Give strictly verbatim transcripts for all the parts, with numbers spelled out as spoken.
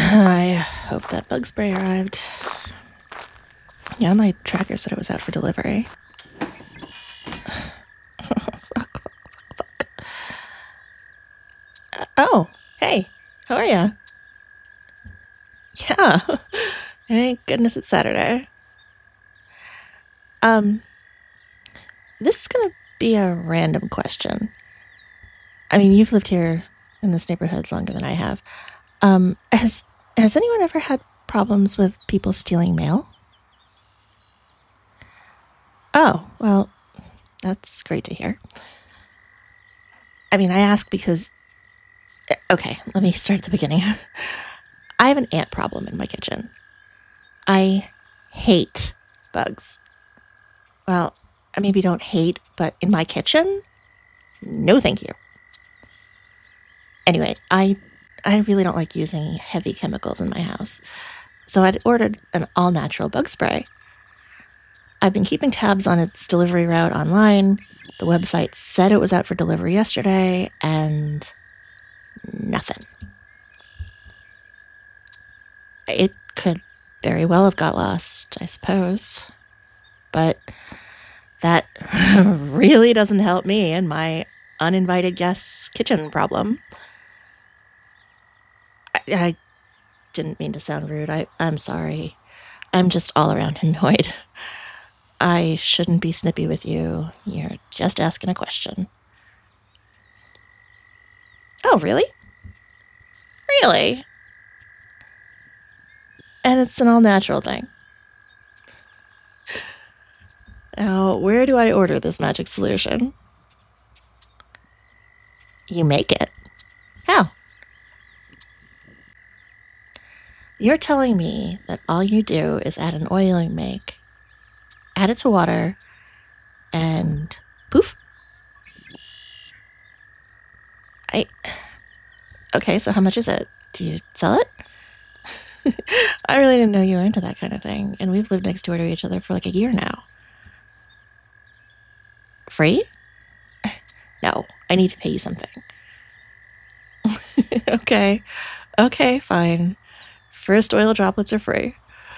I hope that bug spray arrived. Yeah, my tracker said it was out for delivery. fuck, fuck, fuck, fuck. Uh, oh, hey, how are ya? Yeah, thank goodness it's Saturday. Um, this is gonna be a random question. I mean, you've lived here in this neighborhood longer than I have. Um, has has anyone ever had problems with people stealing mail? Oh, well, that's great to hear. I mean, I ask because... Okay, let me start at the beginning. I have an ant problem in my kitchen. I hate bugs. Well, I maybe don't hate, but in my kitchen? No thank you. Anyway, I I really don't like using heavy chemicals in my house, so I'd ordered an all-natural bug spray. I've been keeping tabs on its delivery route online. The website said it was out for delivery yesterday, and nothing. It could very well have got lost, I suppose. But that really doesn't help me in my uninvited guest's kitchen problem. I, I didn't mean to sound rude. I, I'm sorry. I'm just all around annoyed. I shouldn't be snippy with you. You're just asking a question. Oh, really? Really? And it's an all-natural thing. Now, where do I order this magic solution? You make it. How? You're telling me that all you do is add an oil you make, add it to water, and poof. I... Okay, so how much is it? Do you sell it? I really didn't know you were into that kind of thing, and we've lived next door to each other for like a year now. Free? No, I need to pay you something. Okay. Okay, fine. First oil droplets are free.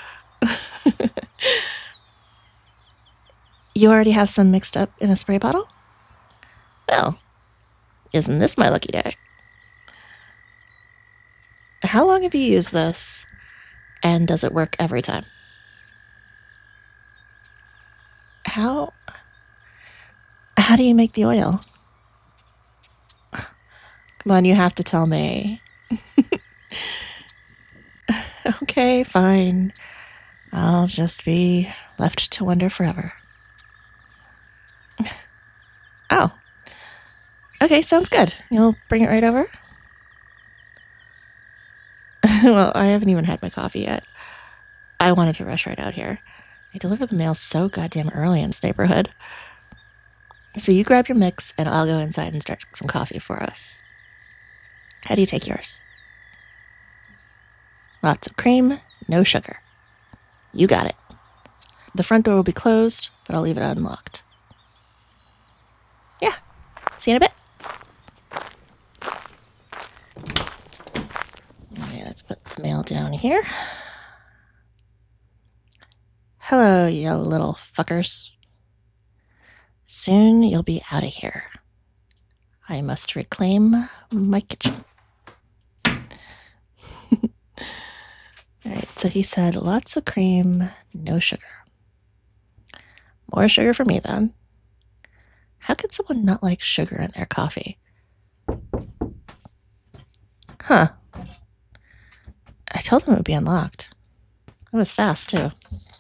You already have some mixed up in a spray bottle? Well, isn't this my lucky day? How long have you used this? And does it work every time? How... How do you make the oil? Come on, you have to tell me. Okay, fine. I'll just be left to wonder forever. Oh. Okay, sounds good. You'll bring it right over? Well, I haven't even had my coffee yet. I wanted to rush right out here. They deliver the mail so goddamn early in this neighborhood. So you grab your mix, and I'll go inside and start some coffee for us. How do you take yours? Lots of cream, no sugar. You got it. The front door will be closed, but I'll leave it unlocked. Yeah. See you in a bit. Okay, let's put the mail down here. Hello, you little fuckers. Soon you'll be out of here. I must reclaim my kitchen. Alright, so he said lots of cream, no sugar. More sugar for me, then. How could someone not like sugar in their coffee? Huh. I told him it would be unlocked. It was fast, too.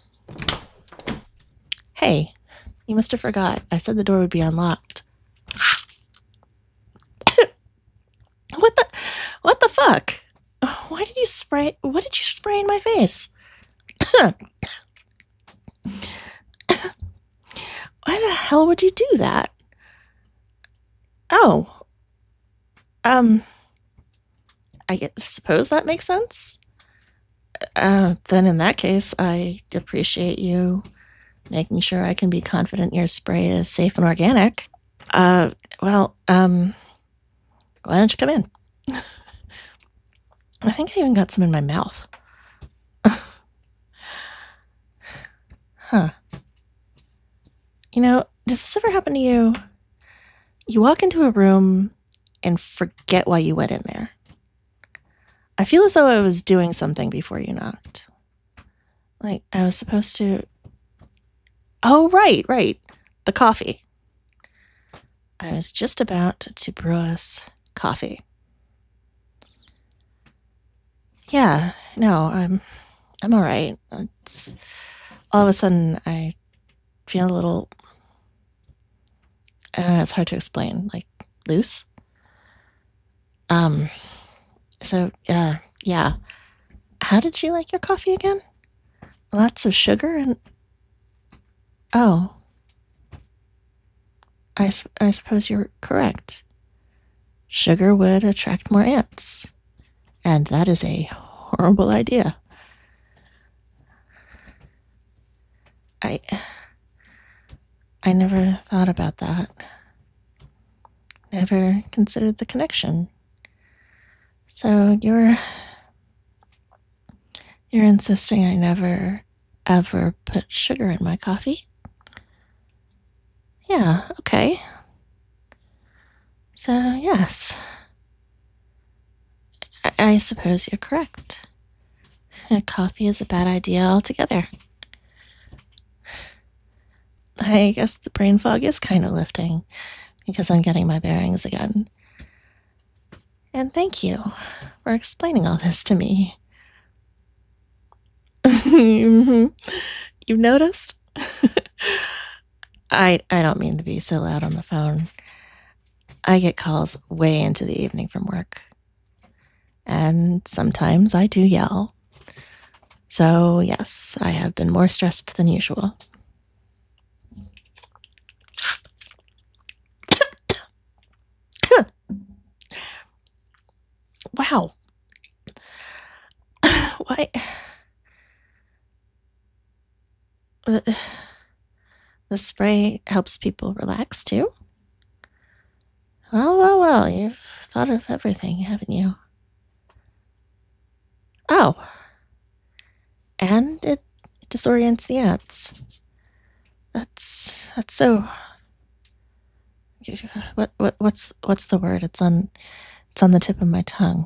Hey, you must have forgot. I said the door would be unlocked. What the... What the fuck? Why did you spray... What did you spray in my face? Why the hell would you do that? Oh. Um... I guess, suppose that makes sense? Uh, then in that case, I appreciate you making sure I can be confident your spray is safe and organic. Uh, well, um, why don't you come in? I think I even got some in my mouth. Huh. You know, does this ever happen to you? You walk into a room and forget why you went in there. I feel as though I was doing something before you knocked. Like, I was supposed to. Oh, right, right. The coffee. I was just about to brew us coffee. Yeah, no, I'm I'm all right. It's all of a sudden I feel a little. Uh, it's hard to explain. Like loose. Um. So, uh, yeah. How did you like your coffee again? Lots of sugar and. Oh, I, s- I suppose you're correct. Sugar would attract more ants. And that is a horrible idea. I. I never thought about that. Never considered the connection. So you're. You're insisting I never, ever put sugar in my coffee? Yeah, okay. So, yes. I, I suppose you're correct. Coffee is a bad idea altogether. I guess the brain fog is kind of lifting because I'm getting my bearings again. And thank you for explaining all this to me. You've noticed? I I don't mean to be so loud on the phone. I get calls way into the evening from work. And sometimes I do yell. So, yes, I have been more stressed than usual. Wow. Why? The, the spray helps people relax too? Well, well, well, you've thought of everything, haven't you? Oh, and it disorients the ants. That's that's so. What what what's what's the word? It's on it's on the tip of my tongue.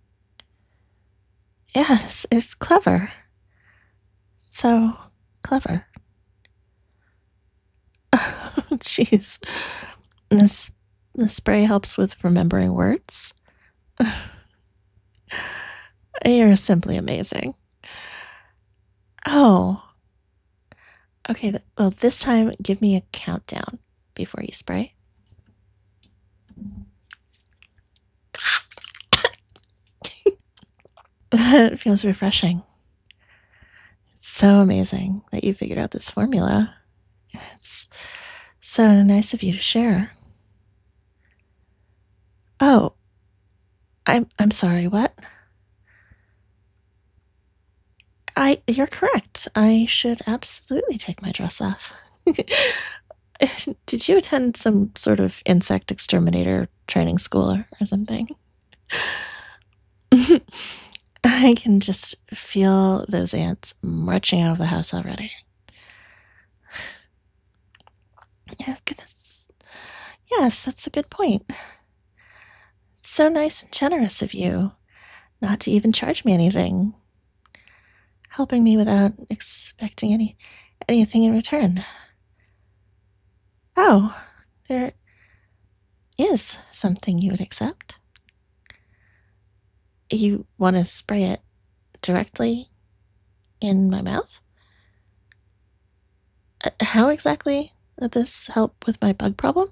Yes, it's clever. So clever. Jeez, this the spray helps with remembering words. You're simply amazing. Oh, okay. th- Well, this time, give me a countdown before you spray. It feels refreshing. It's so amazing that you figured out this formula. It's so nice of you to share. Oh, I'm I'm sorry. What? I You're correct. I should absolutely take my dress off. Did you attend some sort of insect exterminator training school or, or something? I can just feel those ants marching out of the house already. Yes, that's, yes, that's a good point. It's so nice and generous of you not to even charge me anything, helping me without expecting any anything in return. Oh, there is something you would accept. You want to spray it directly in my mouth? Uh, How exactly would this help with my bug problem?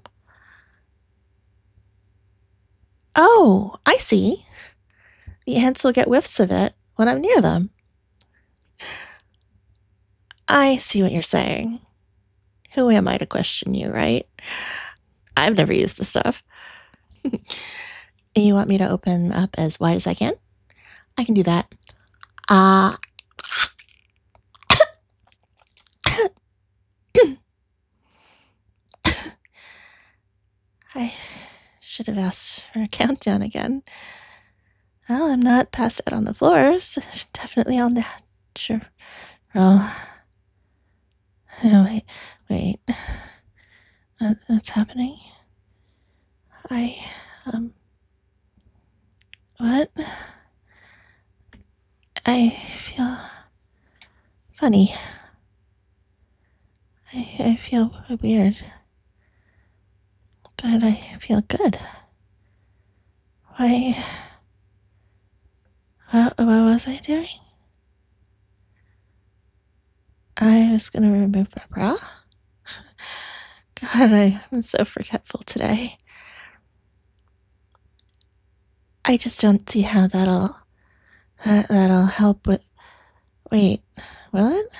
Oh, I see. The ants will get whiffs of it when I'm near them. I see what you're saying. Who am I to question you, right? I've never used the stuff. You want me to open up as wide as I can? I can do that. Ah. I should have asked for a countdown again. Well, I'm not passed out on the floors. Definitely on the sure. Oh, oh wait, wait. What, what's happening? I, um, what? I feel funny. I, I feel weird. But I feel good. Why? What, what was I doing? I was gonna remove my bra? God, I'm so forgetful today. I just don't see how that'll that, that'll help with. Wait, will it?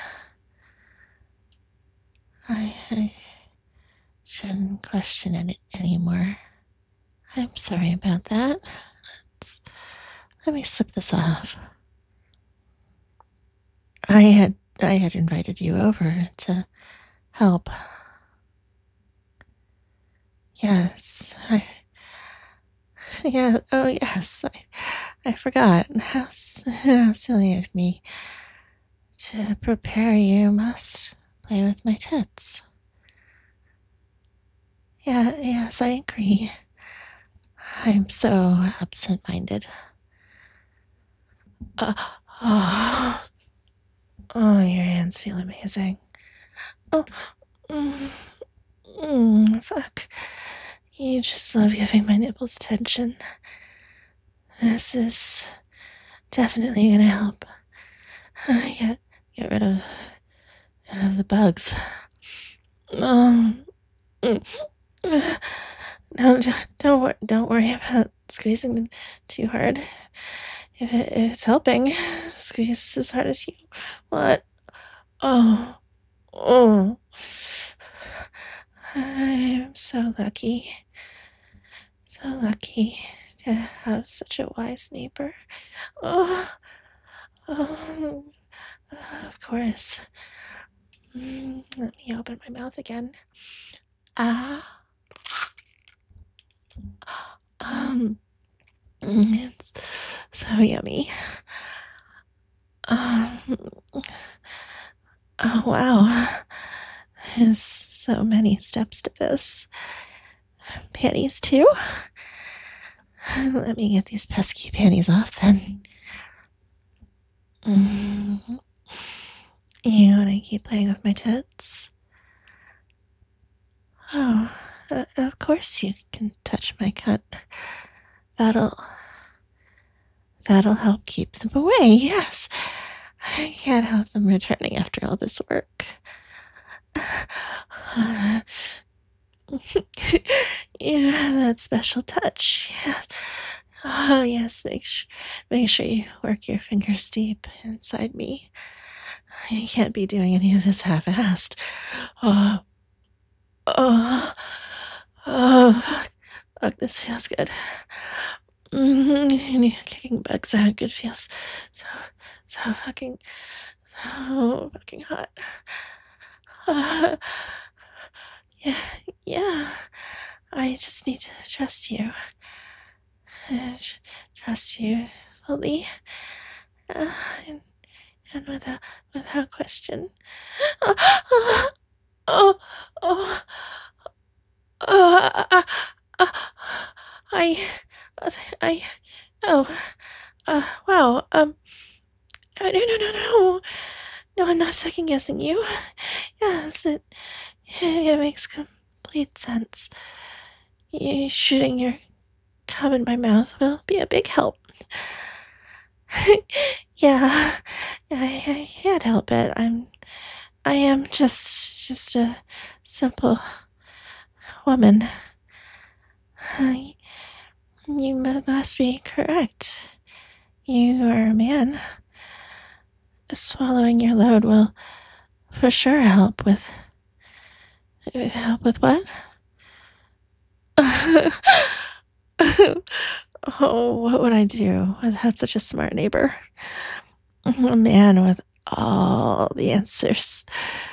I, I shouldn't question it anymore. I'm sorry about that. Let's, let me slip this off. I had I had invited you over to help. Yes, I. Yeah. Oh, yes. I, I forgot. How, how silly of me. To prepare you must play with my tits. Yeah, yes, I agree. I'm so absent-minded. Uh, oh, oh, your hands feel amazing. Oh, mm, mm, fuck. You just love giving my nipples attention. This is definitely gonna help. Uh, get, get rid of, rid of the bugs. Um, mm, uh, no, don't, don't, wor- don't worry about squeezing them too hard. If, it, if it's helping, squeeze as hard as you want. Oh, oh. I'm so lucky. So lucky to have such a wise neighbor. Oh, oh, of course. Mm, let me open my mouth again. Ah. Um, it's so yummy. Um, oh, wow. There's so many steps to this. Panties, too? Let me get these pesky panties off, then. Mm. You want to keep playing with my tits? Oh, uh, of course you can touch my cunt. That'll... That'll help keep them away, yes. I can't have them returning after all this work. Uh, yeah, that special touch, yes. Oh, yes, make, sh- make sure you work your fingers deep inside me. You can't be doing any of this half-assed. Oh, oh, oh, fuck. Fuck, this feels good. Mm-hmm. Kicking bugs out, good feels so, so fucking, so fucking hot. Uh, yeah, yeah. I just need to trust you. Uh, trust you fully. Uh, and, and without, without question. Uh, uh, oh, oh, uh, uh, uh, I, I, oh, uh, wow, um, no, no, no, no, no, no, I'm not second guessing you. Yes, it, it makes complete sense. You shooting your cum in my mouth will be a big help. Yeah, I, I can't help it. I'm, I am just, just a simple woman. I, you must be correct. You are a man. Swallowing your load will for sure help with... Help with what? Oh, what would I do without such a smart neighbor? A man with all the answers.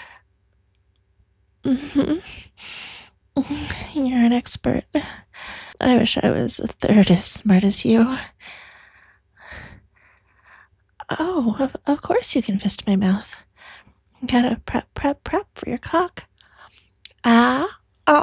Mm-hmm. You're an expert. I wish I was a third as smart as you. Oh, of, of course you can fist my mouth. Gotta prep, prep, prep for your cock. Ah, oh.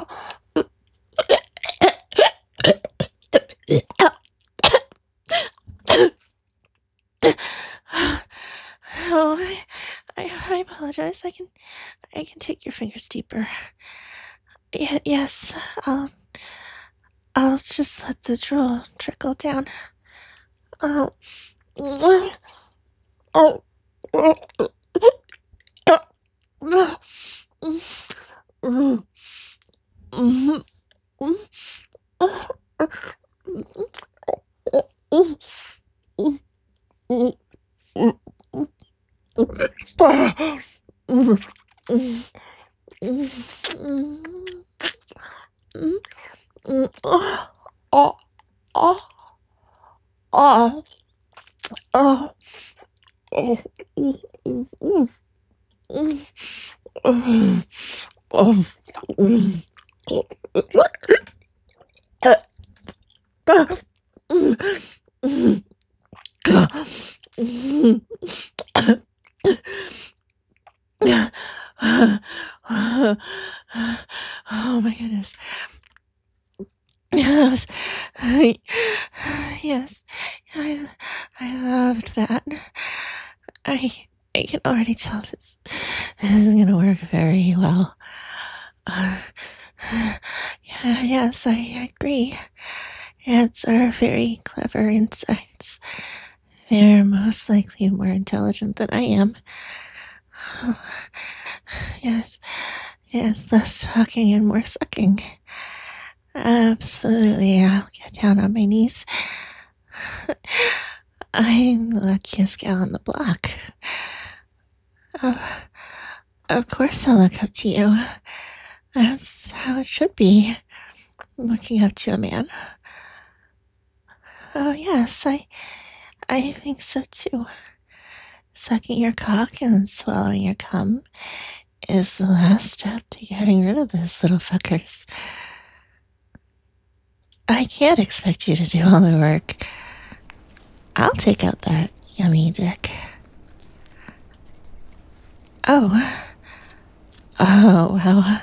Oh, I, I, I apologize. I can, I can take your fingers deeper. Y- yes, I'll, I'll just let the drool trickle down. Oh, oh, oh, oh, oh, oh, oh, Oh my goodness. Yes. I, yes. I, I loved that. I I can already tell this, this is going to work very well. Uh, yeah, yes, I agree. Ants are very clever insects. They're most likely more intelligent than I am. Yes, yes, less talking and more sucking. Absolutely, I'll get down on my knees. I'm the luckiest gal on the block. Oh, of course I'll look up to you. That's how it should be, looking up to a man. Oh, yes, I, I think so too. Sucking your cock and swallowing your cum is the last step to getting rid of those little fuckers. I can't expect you to do all the work. I'll take out that yummy dick. Oh. Oh, wow.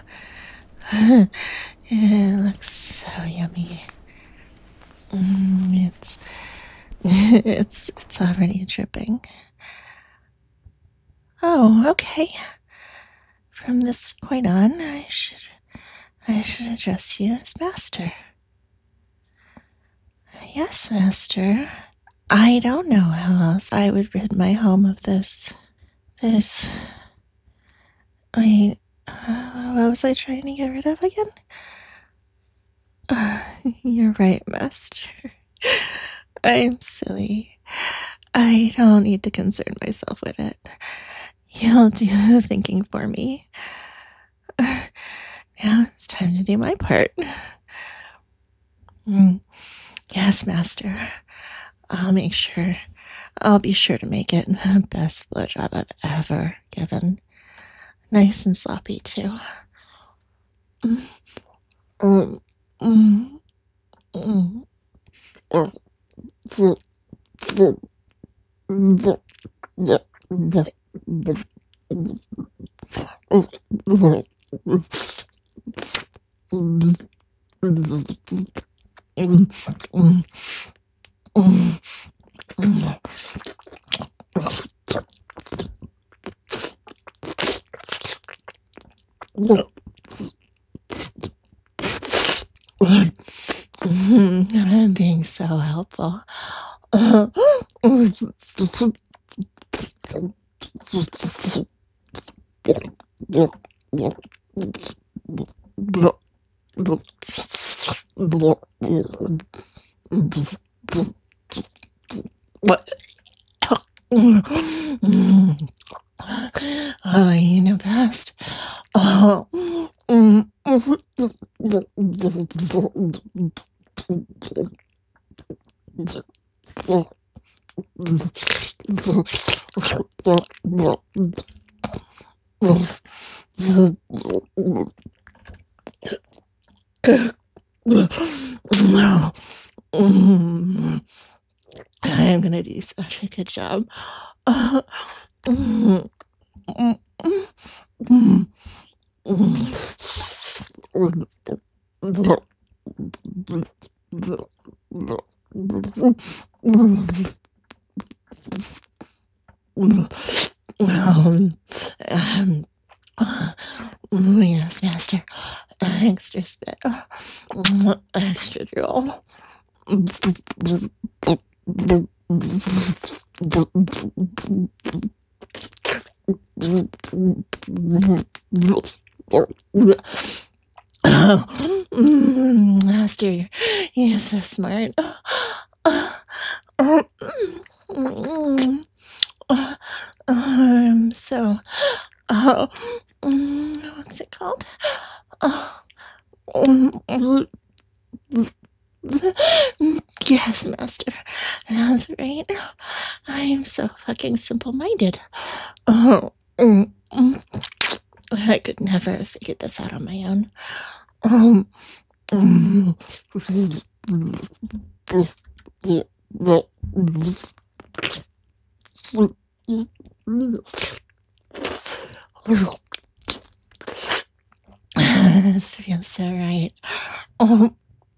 It looks so yummy. Mm, it's, it's, it's already dripping. Oh, okay. From this point on, I should, I should address you as master. Yes, master. I don't know how else I would rid my home of this. This. Wait, uh, what was I trying to get rid of again? Uh, you're right, master. I'm silly. I don't need to concern myself with it. You'll do the thinking for me. Uh, now it's time to do my part. Mm, yes, master. I'll make sure. I'll be sure to make it the best blowjob I've ever given. Nice and sloppy, too. Mm, mm, mm, mm. I'm being so helpful. What? Oh, you know best. Oh. I'm gonna do such a good job. Uh, mm, mm, mm, um, um, yes, master. Extra spit. Extra drool. Master, you're so smart. Um, so, uh, what's it called? Yes, master. That's right. I am so fucking simple-minded. Oh, I could never have figured this out on my own. Um, this feels so right. Um,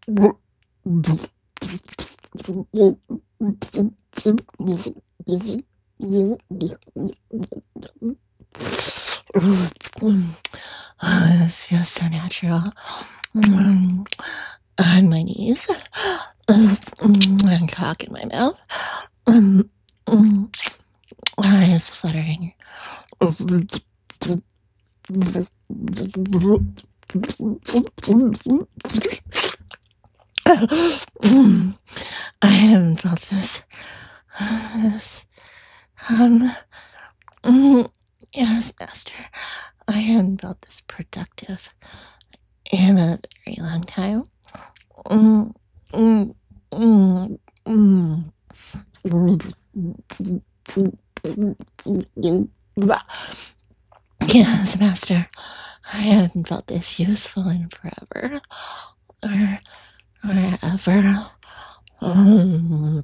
this feels so natural. On my knees, and cock in my mouth, eyes fluttering. I haven't felt this. This. Um. Yes, master. I haven't felt this productive in a very long time. Mm, mm, mm, mm. Yes, master. I haven't felt this useful in forever. Or, or ever. Um,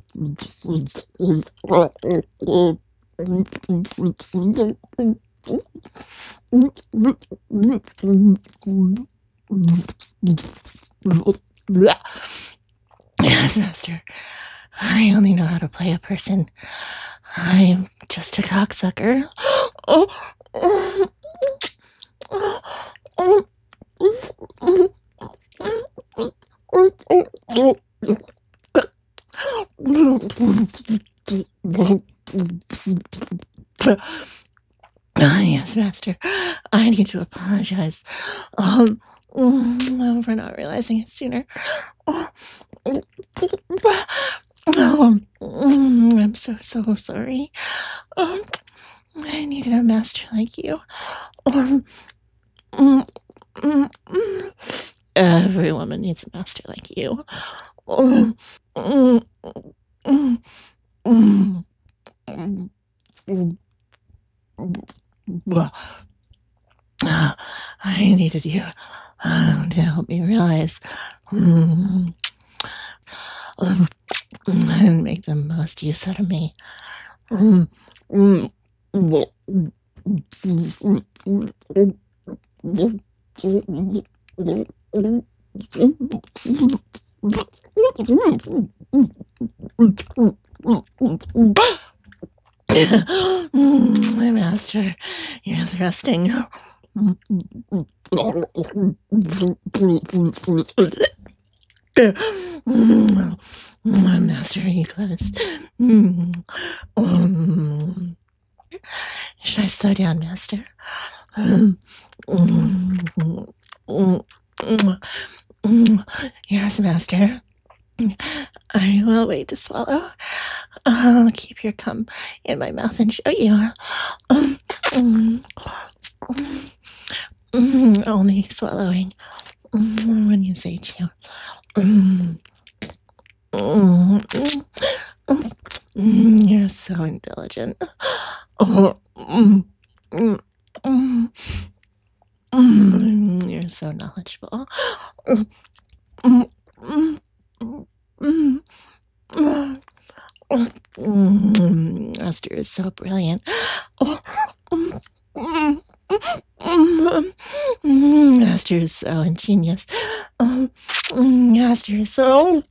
yes, master. I only know how to play a person. I'm just a cocksucker. Ah, yes, master. I need to apologize. Um, for not realizing it sooner. Um, I'm so, so sorry. Um, I needed a master like you. Um, every woman needs a master like you. Um, I needed you uh, to help me realize um, and make the most use out of me. Um, my master, you're thrusting. My master, are you close? Should I slow down, master? Yes, master. I will wait to swallow. I'll keep your cum in my mouth and show you. Only swallowing when you say to. You're so intelligent. You're so knowledgeable. Mm, Esther is so brilliant. Oh, mm, mm, mm, mm, Esther is so ingenious. Um, mm, Esther is so.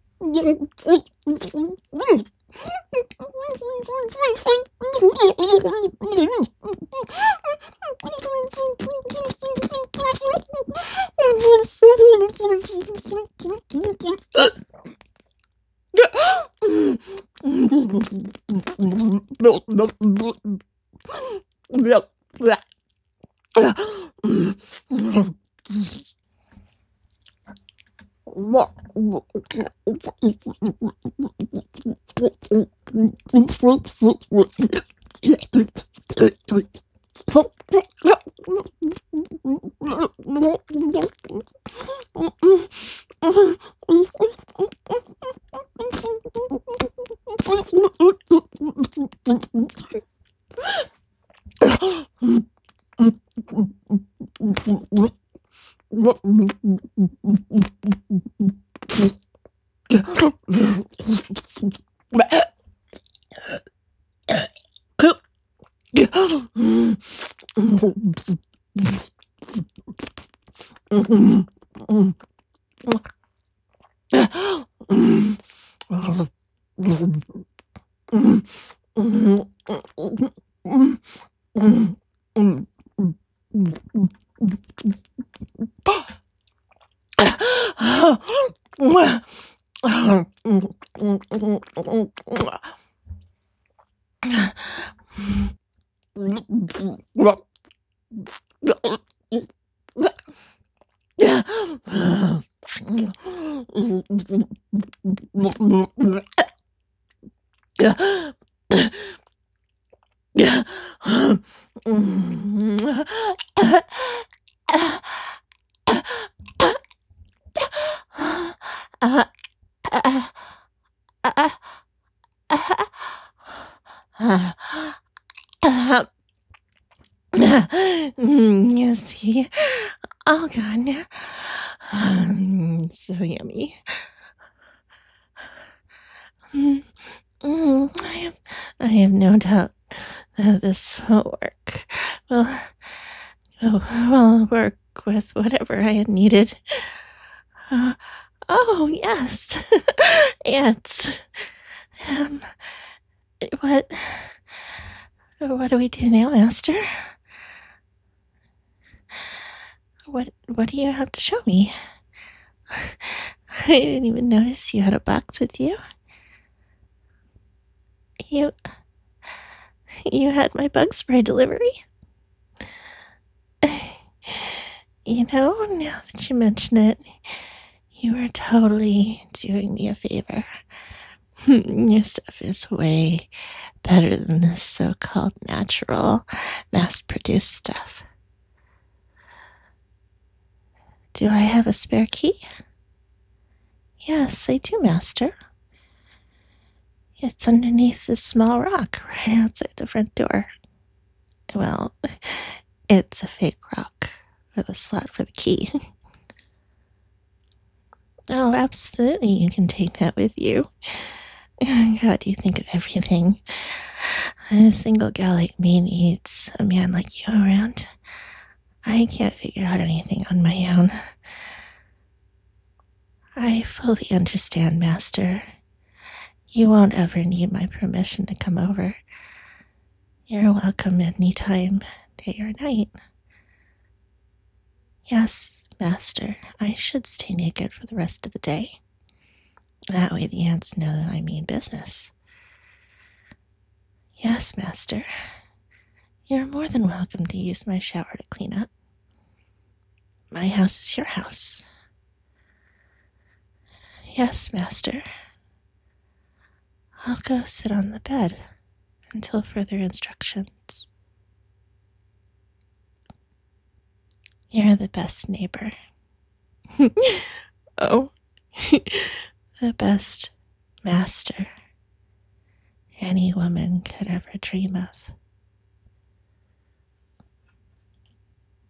Yes, he. Oh God, mm, so yummy. Mm, mm, I have, I have no doubt that this will work. Well, will work with whatever I had needed. Uh, oh yes, ants. Um, what? What do we do now, Master? What what do you have to show me? I didn't even notice you had a box with you. You you had my bug spray delivery. You know, now that you mention it, you are totally doing me a favor. Your stuff is way better than this so-called natural, mass-produced stuff. Do I have a spare key? Yes, I do, Master. It's underneath this small rock right outside the front door. Well, it's a fake rock with a slot for the key. Oh, absolutely, you can take that with you. God, you think of everything. A single gal like me needs a man like you around. I can't figure out anything on my own. I fully understand, Master. You won't ever need my permission to come over. You're welcome any time, day or night. Yes, Master, I should stay naked for the rest of the day. That way the ants know that I mean business. Yes, Master. You're more than welcome to use my shower to clean up. My house is your house. Yes, Master. I'll go sit on the bed until further instructions. You're the best neighbor. Oh, the best master any woman could ever dream of.